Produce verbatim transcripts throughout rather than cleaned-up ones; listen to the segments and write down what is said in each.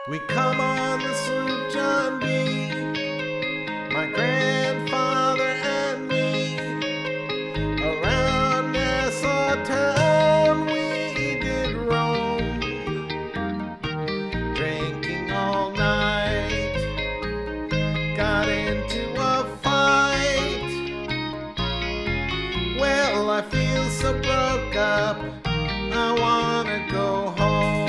We come on the sloop John B, my grandfather and me. Around Nassau town we did roam, drinking all night, got into a fight. Well, I feel so broke up, I wanna go home.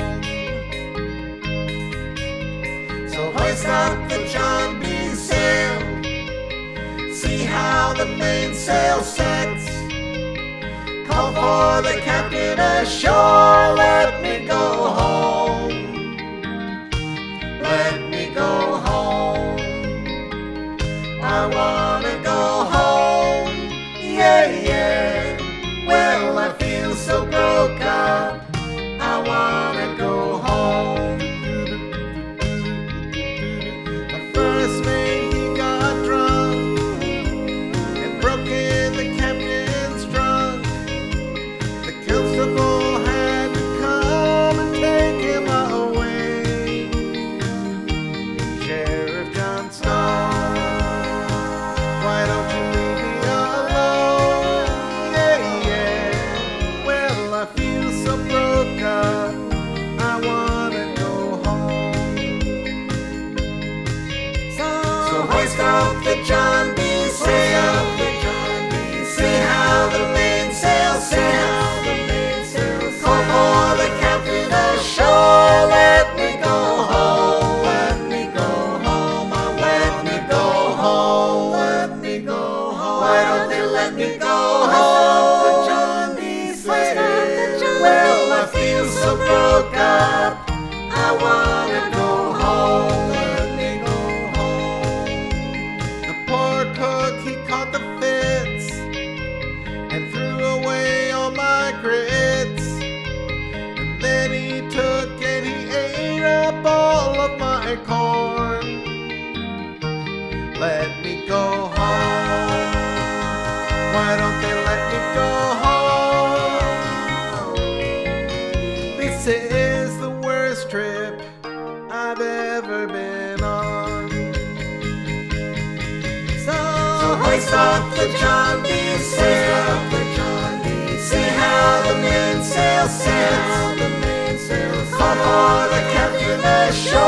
So hoist up the John B sail, see how the mainsail sets. Call for the captain ashore, let me go home. Let me go home. I wanna go home, yeah, yeah. Well, I feel so broke up, I wanna go home. The first mate, he got drunk and broke in the captain's trunk. The constable had to come and take him away. Sheriff John Snow, why don't you leave me alone? Yeah, yeah. Well, I feel so broke up, I wanna go home. So hoist up the John B sail, see how the mainsail sets. Call for the captain ashore, let me go home. Let me go home, I let me go home. Let me go home. Why don't they let me go home? The John B sail. Well, I feel so broke up, I wanna go home. Let me go home. The poor cook, he caught the fits and threw away all my grits. And then he took and he ate up all of my corn. Let me go home. Why don't they let me go home? This is the worst trip I've ever been on. So hoist up the John B sail, see how the mainsail sets. Call for the captain ashore.